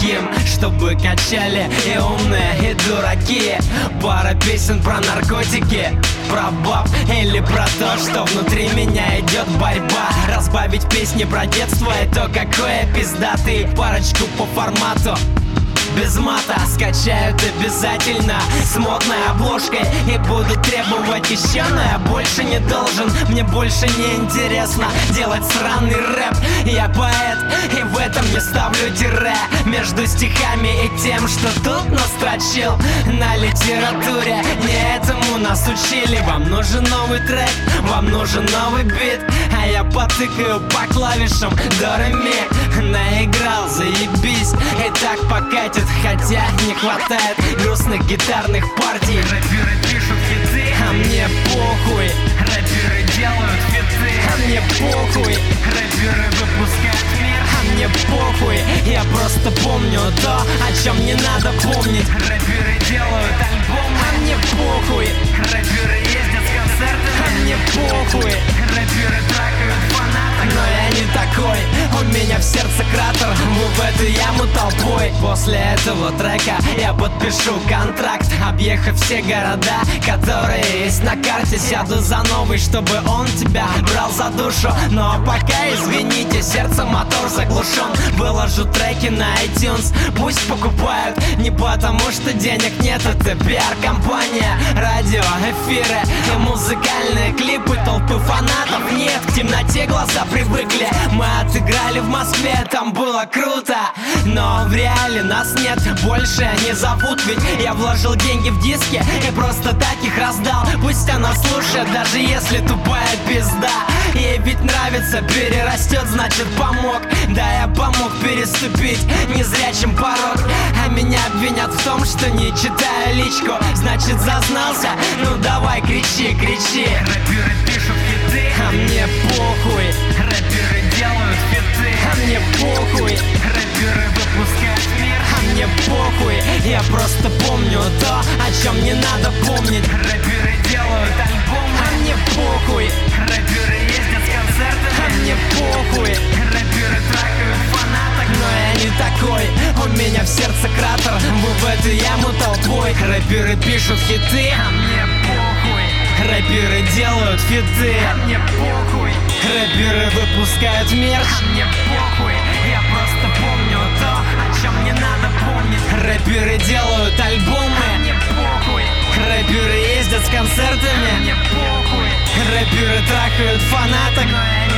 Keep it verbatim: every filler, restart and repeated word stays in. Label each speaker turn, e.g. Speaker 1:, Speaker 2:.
Speaker 1: таким, чтобы качали и умные, и дураки. Пара песен про наркотики, про баб или про то, что внутри меня идет борьба. Разбавить песни про детство и то, какое пиздатый. Парочку по формату без мата скачают обязательно с модной обложкой и буду требовать еще, но я больше не должен. Мне больше не интересно делать сраный рэп. Я поэт, и в этом не ставлю тире между стихами и тем, что тут настрочил на литературе. Не этому нас учили. Вам нужен новый трек, вам нужен новый бит, а я потыкаю по клавишам до ре ми. Наиграл, заебись, и так покатит. Хотя не хватает грустных гитарных партий.
Speaker 2: Рэперы пишут хиты,
Speaker 1: а мне похуй.
Speaker 2: Рэперы делают фиты,
Speaker 1: а мне похуй.
Speaker 2: Рэперы выпускают мир,
Speaker 1: а мне похуй. Я просто помню то, о чем не надо помнить.
Speaker 2: Рэперы делают альбомы,
Speaker 1: а мне похуй.
Speaker 2: Рэперы ездят с концертами,
Speaker 1: а мне похуй.
Speaker 2: Рэперы тракают фанаток,
Speaker 1: но я не такой. У меня в сердце кратер, мы в эту яму толпой. После этого трека я подпишу контракт, объехав все города, которые есть на карте. Сяду за новый, чтобы он тебя брал за душу. Но пока, извините, сердце мотор заглушен. Выложу треки на iTunes, пусть покупают. Не потому что денег нет, это пиар-компания. Радио, эфиры и музыкальные клипы. Толпы фанатов нет, к темноте глаза привыкли. Мы отыграли в Москве, там было круто, но в реале нас нет, больше не зовут. Ведь я вложил деньги в диски и просто так их раздал. Пусть она слушает, даже если тупая пизда. Ей ведь нравится, перерастет, значит помог. Да, я помог переступить незрячим порог. А меня обвинят в том, что не читаю личку. Значит зазнался? Ну давай кричи, кричи.
Speaker 2: Рэперы пишут хиты,
Speaker 1: а мне похуй.
Speaker 2: Рэперы делают фиты,
Speaker 1: а мне похуй.
Speaker 2: Рэперы выпускают мир,
Speaker 1: а мне похуй. Я просто помню то, о чем не надо помнить.
Speaker 2: Рэперы делают альбомы,
Speaker 1: а мне похуй.
Speaker 2: Рэперы ездят с концертами,
Speaker 1: а мне похуй.
Speaker 2: Рэперы тракают фанаток,
Speaker 1: но я не такой. У меня в сердце кратер, вы в эту яму толпой. Рэперы пишут хиты,
Speaker 2: а мне похуй.
Speaker 1: Рэперы делают фиты,
Speaker 2: а мне похуй.
Speaker 1: Рэперы выпускают мерч,
Speaker 2: а мне похуй. Я просто помню то, о чем не надо помнить.
Speaker 1: Рэперы делают альбомы,
Speaker 2: а мне похуй.
Speaker 1: Рэперы ездят с концертами,
Speaker 2: а мне похуй.
Speaker 1: Рэперы трахают фанаток,
Speaker 2: но я